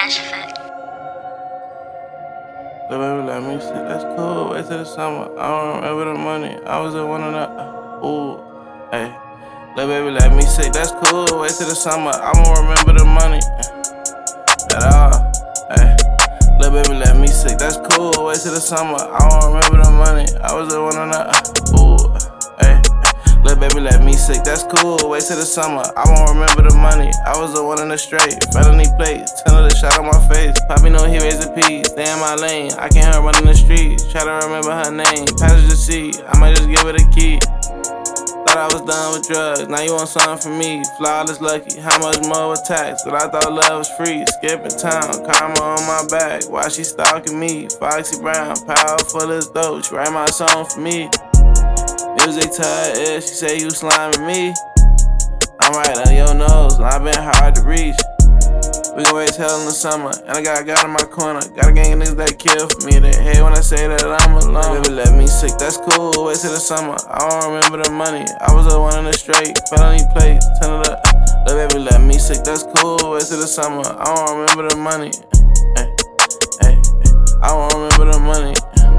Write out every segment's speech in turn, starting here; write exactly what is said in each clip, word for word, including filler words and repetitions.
Fresh Effect. The baby let me see, that's cool. Wait till the summer. I don't remember the money. I was at one of the. Ooh, hey. The baby let me sick, that's cool. Wait till the summer. I won't remember the money at all. Hey. Lil' baby let me sick, that's cool. Wait till the summer. I won't remember the money. I was at one of the. Ooh, hey. Lil' baby let me sick, that's cool. Wait till the summer. I won't remember the money. I was the one in the straight. Felony plates, ten of the shot on my face. Poppy know he raised a piece. Stay in my lane. I can't hear running the streets. Try to remember her name. Passenger seat. I might just give her the key. Thought I was done with drugs. Now you want something from me. Flawless lucky. How much more with tax? But I thought love was free. Skipping town. Karma on my back. Why she stalking me? Foxy Brown. Powerful as dope. She write my song for me. Music to her ear, she say you sliming me. I'm right on your nose, and I been hard to reach. We gon' raise hell in the summer, and I got a guy in my corner. Got a gang of niggas that kill for me. They hate when I say that I'm alone. Baby let me sick, that's cool. Wait till the summer, I don't remember the money. I was the one in the straight, felony plates, ten of the. Lil' baby let me sick, that's cool. Wait till the summer, I don't remember the money. Ay, ay, ay. I don't remember the money.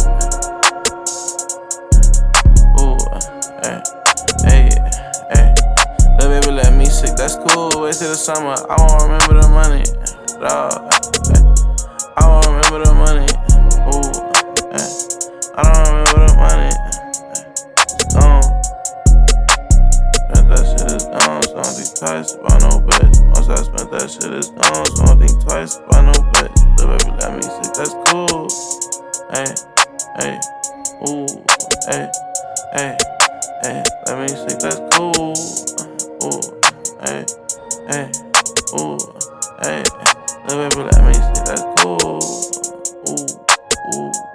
Hey, hey, lil' baby let me sick, that's cool. Wait till the summer, I won't remember the money. Dawg, hey. I won't remember the money. Ooh, hey. I don't remember the money. It's gone. Spent that shit, it's gone. So I don't think twice about no bitch. Once I spent that shit, it's gone. So I don't think twice about no bitch. Lil' baby let me sick, that's cool. Hey, hey, ooh, hey, hey. Hey, let me see, that's cool. Ooh, hey, hey, ooh, hey. Lil' baby, let me see, that's cool. Ooh, ooh.